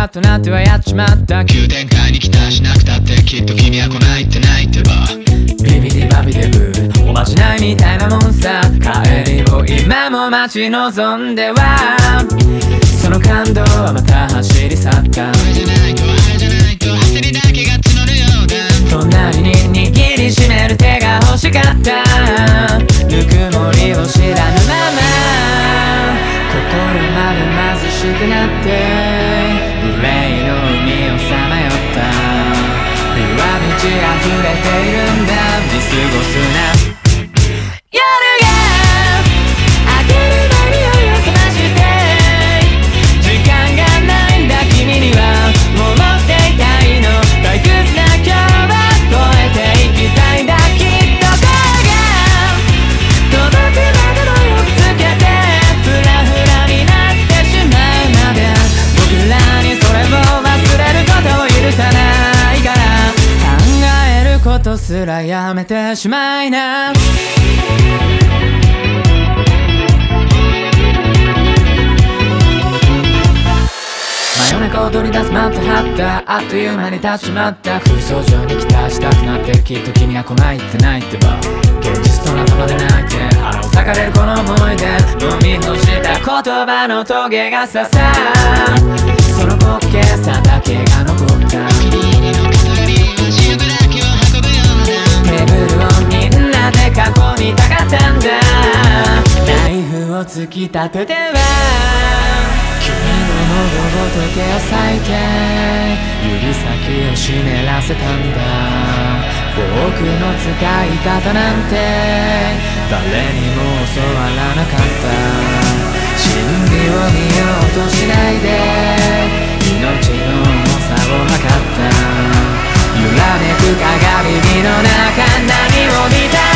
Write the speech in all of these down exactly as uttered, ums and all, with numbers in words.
カッとなってはやっちまった。 急展開に期待しなくたってきっと君は来ないってないってば。 ビビディバビデブーおまじないみたいなもんさ。帰りを今も待ち望んではその感動はまた走り去った。 これじゃないとあれじゃないと焦りだけが募るようだ。 隣に握りしめる手が欲しかった。ぬくもりを知らぬまま心まで貧しくなって憂いの海をさまよった。上道溢れているんだ見過ごすな。夜が明ける前に酔いを覚まして時間がないんだ君には戻っていたいの。退屈な今日は越えていきたいんだ。きっと声が届くまでのよくつけてフラフラになってしまうまで僕らにそれを忘れることを許さないから考えることすらやめてしまいな。真夜中踊り出すマット張ったあっという間に立ちまった。空想上に期待したくなってきっと君は来ないってないってば。現実と仲間で泣いて腹を裂かれるこの思い出飲み干した言葉のトゲが刺さその滑稽さだけが残った。テーブルをみんなで囲みたかったんだ。ナイフを突き立てては君の喉ごと毛を裂いて指先を湿らせたんだ。フォークの使い方なんて誰にも教わらなかった。真理を見ようとしないで命の重さを測った。揺らめく鏡の中何を見た。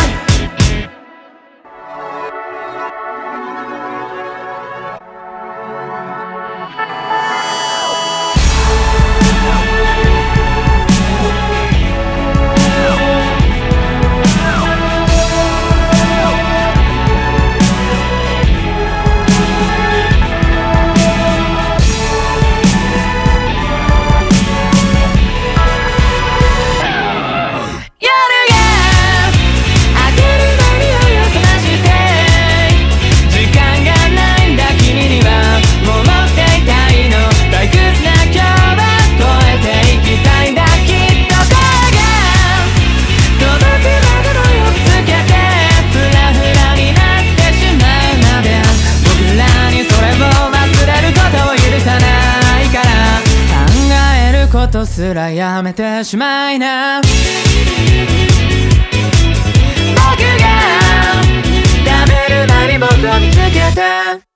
ことすらやめてしまいな。僕が食べる前に僕を見つけて